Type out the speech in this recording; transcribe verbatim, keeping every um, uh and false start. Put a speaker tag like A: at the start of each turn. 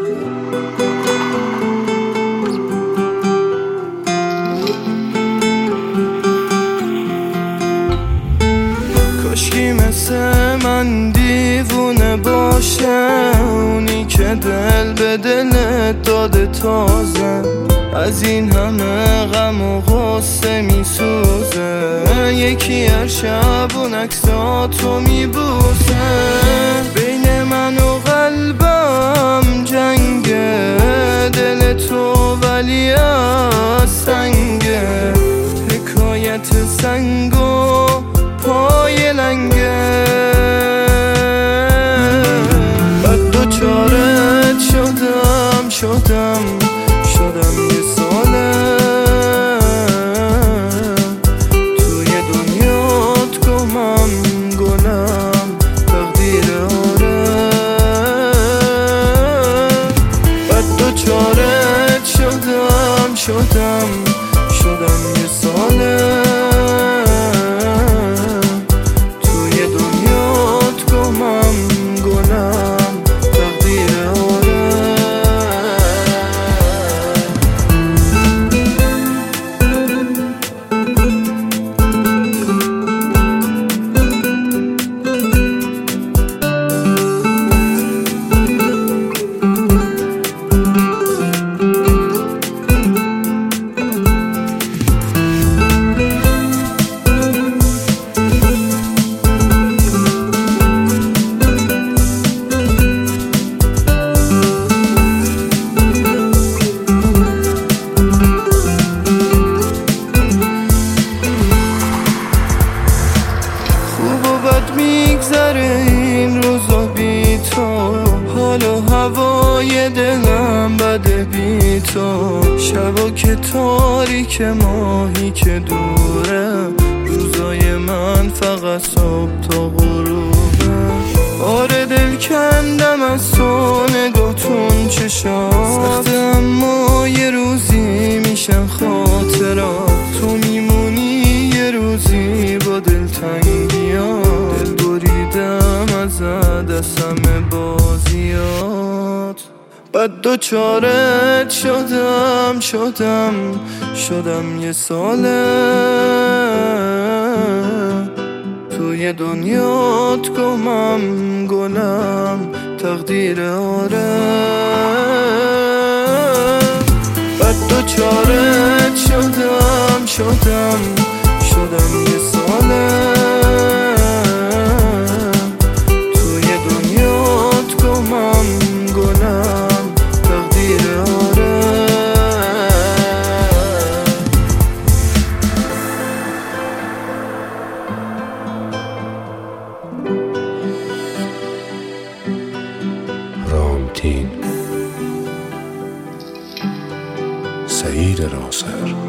A: کاشکی مثل من دیوونه باشه، اونی که دل به دلت داده تازه، از این همه غم و غصه میسوزه، یکی هر شب اون عکساتو میبوسه. بین من و قلبم جنگه، دل تو ولی از سنگه، حکایت سنگ و پای لنگه. بعد دوچارت شدم شدم شدم یه ساله، توی دنیات گمم گلم تقدیر آره. بعد دوچارت شدم شدم شدم یه ساله، میگذره این روزا بی تو، حال و هوای دلم بده بی تو، شبا که تاریک ماهی که دوره، روزای من فقط صبح تا غروبه. آره دل کندم از تو نگاهتون چشات سخته، اما یه روزی میشن خاطرات، تو میمونی یه روزی با دلتنگیات، ازت از همه بازیات. بعد دوچارت شدم شدم شدم یه ساله، توی دنیات گمم گلم تقدیر آره. بعد دوچارت شدم شدم شدم یه ساله،
B: رامتین، سعید راسر.